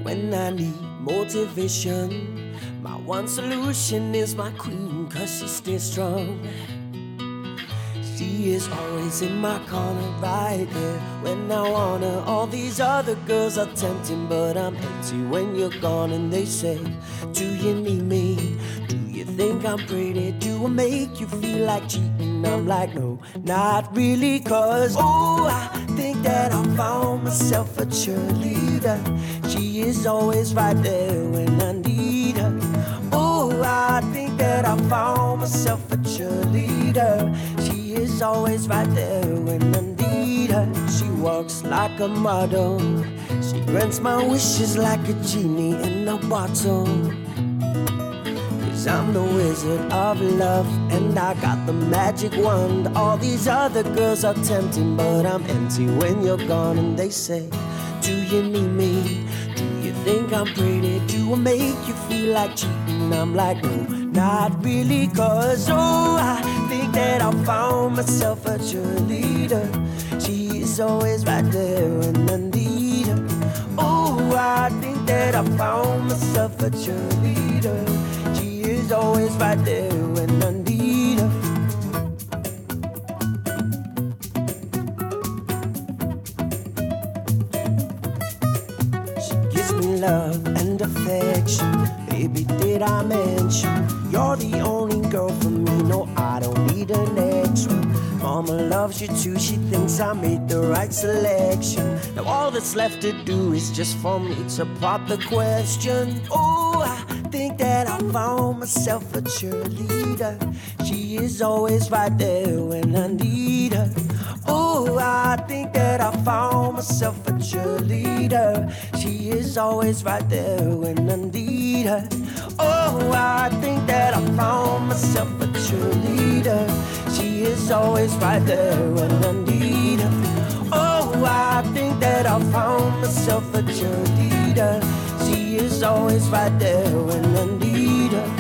when I need motivation. My one solution is my queen, 'cause she stays strong. She is always in my corner, right there when I want her. All these other girls are tempting, but I'm empty when you're gone. And they say, do you need me? Do you think I'm pretty? Do I make you feel like cheating? I'm like, no, not really, 'cause oh, I think that I found myself a cheerleader. She is always right there when I need her. Oh, I think that I found myself a cheerleader. She is always right there when I need her. She walks like a model. She grants my wishes like a genie in a bottle. 'Cause I'm the wizard of love, and I got the magic wand. All these other girls are tempting, but I'm empty when you're gone. And they say, do you need me? Do you think I'm pretty? Do I make you feel like cheating? I'm like, no, not really, 'cause oh, I think that I found myself a cheerleader. She is always right there when I need her. Oh, I think that I found myself a cheerleader. She is always right there when I need her. She gives me love and affection. Baby, did I mention you're the only girl for me? No, I don't need an extra. Mama loves you too, she thinks I made the right selection. Now all that's left to do is just for me to pop the question. Oh, I think that I found myself a cheerleader. She is always right there when I need her. Oh, I think that I found myself a cheerleader. She is always right there when I need her. Oh, I think that I found myself a cheerleader. She is always right there when I need her. Oh, I think that I found myself a cheerleader. She is always right there when I need her.